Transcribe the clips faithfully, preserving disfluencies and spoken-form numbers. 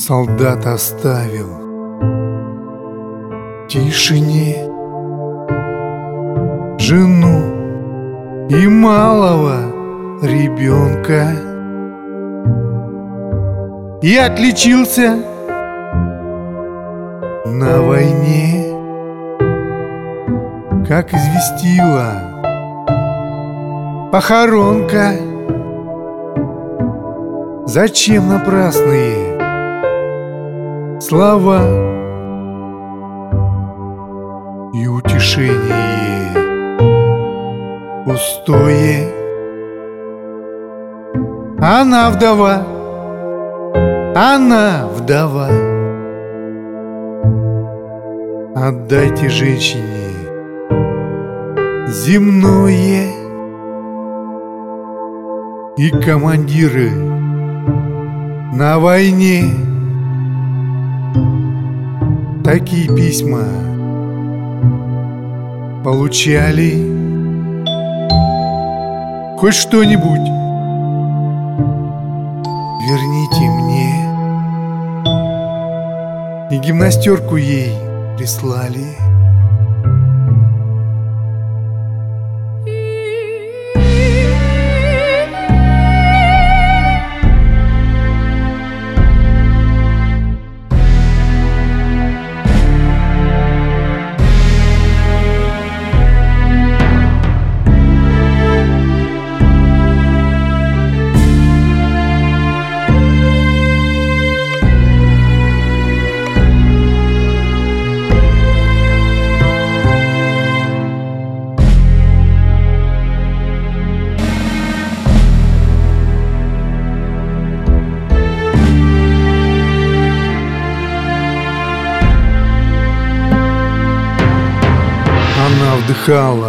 солдат оставил в тишине жену и малого ребенка и отличился на войне, как известила похоронка. Зачем напрасные слова и утешение пустое? Она вдова, она вдова. Отдайте женщине земное. И командиры на войне такие письма получали. Хоть что-нибудь верните мне. И гимнастерку ей прислали. Она вдыхала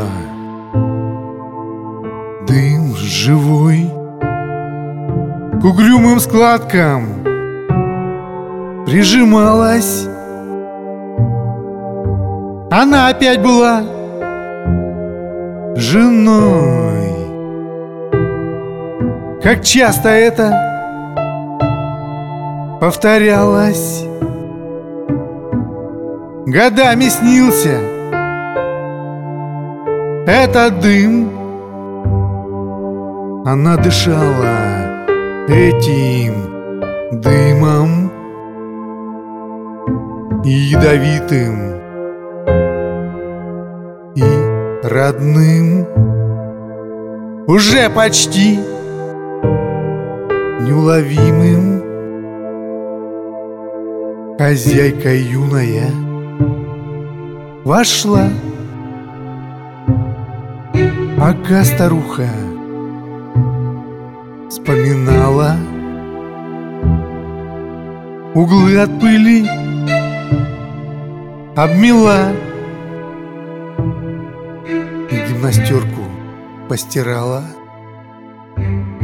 дым живой, к угрюмым складкам прижималась. Она опять была женой. Как часто это повторялось. Годами снился этот дым. Она дышала этим дымом и ядовитым, и родным, уже почти неуловимым. Хозяйка юная вошла, пока старуха вспоминала углы от пыли, обмела и гимнастерку постирала.